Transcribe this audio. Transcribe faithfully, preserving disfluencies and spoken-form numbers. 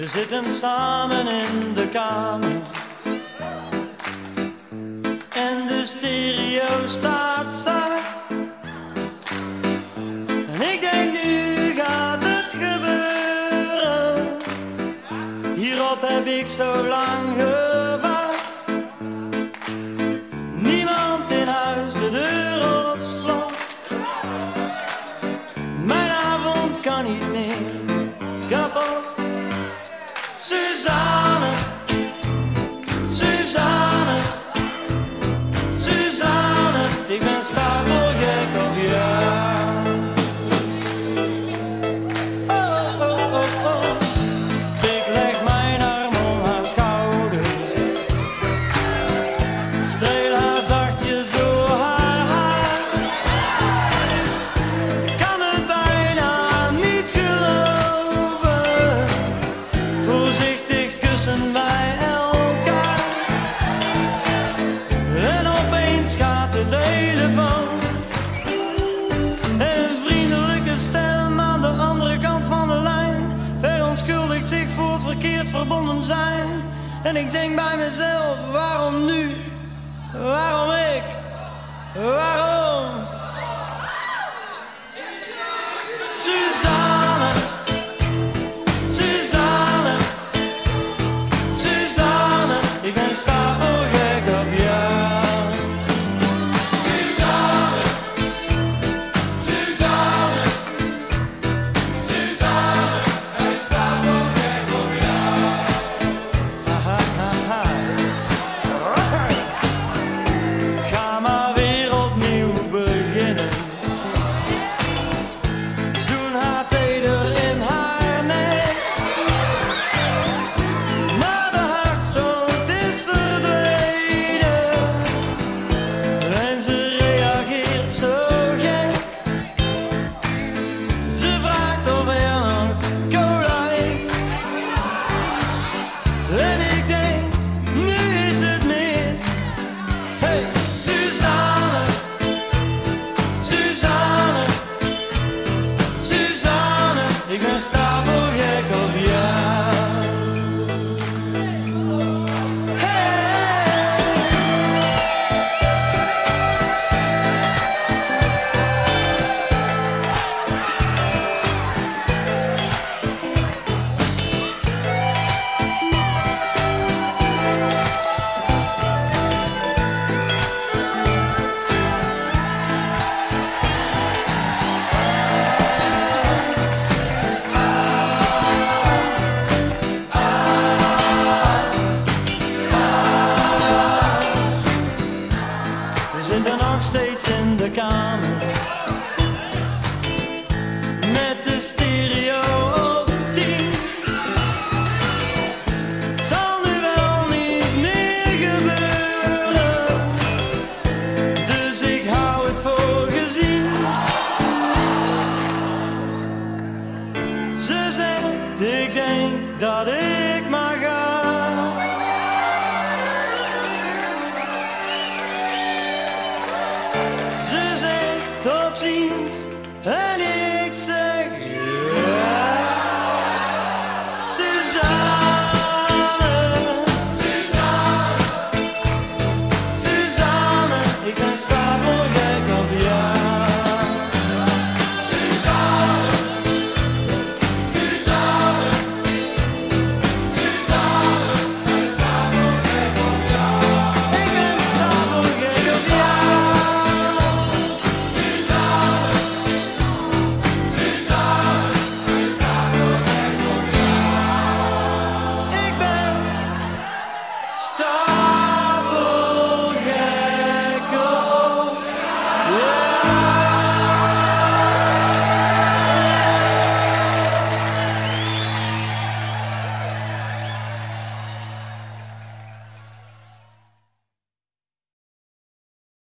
zitten samen in de kamer en de stereo staat zacht. En ik denk, nu gaat het gebeuren. Hierop heb ik zo lang gewacht. Niemand in huis, de deur op slot. Mijn avond kan niet meer kapot. Suzanne, Suzanne, Suzanne, ik ben stapelgek op jou. Oh, oh, oh, oh. Ik leg mijn arm om haar schouders, streel haar zachtjes door haar haar. Ik kan het bijna niet geloven, voorzichtig kussen wij elkaar. En opeens gaat de telefoon en een vriendelijke stem aan de andere kant van de lijn verontschuldigt zich voor het verkeerd verbonden zijn. En ik denk bij mezelf, waarom nu? Waarom ik? Waarom? Suzanne, Suzanne, Suzanne, ik ben stapelgek op jou. Suzanne, Suzanne, Suzanne, hij is stapelgek op jou. Ha, ha, ha, ha. Ga maar weer opnieuw beginnen. Zoen haar teder in haar nek. Maar de hartstocht is verdwenen en ze reageert zo gek. Ze vraagt of er nog cola is. En ik denk, nu is het mis. Hey, Suzanne, Suzanne, Suzanne, ik ben stapelgek op jou. Hey. We zitten nog steeds in de kamer met de stereo op tien. Zal nu wel niet meer gebeuren, dus ik hou het voor gezien. Ze zegt, ik denk dat ik maar ga. Ze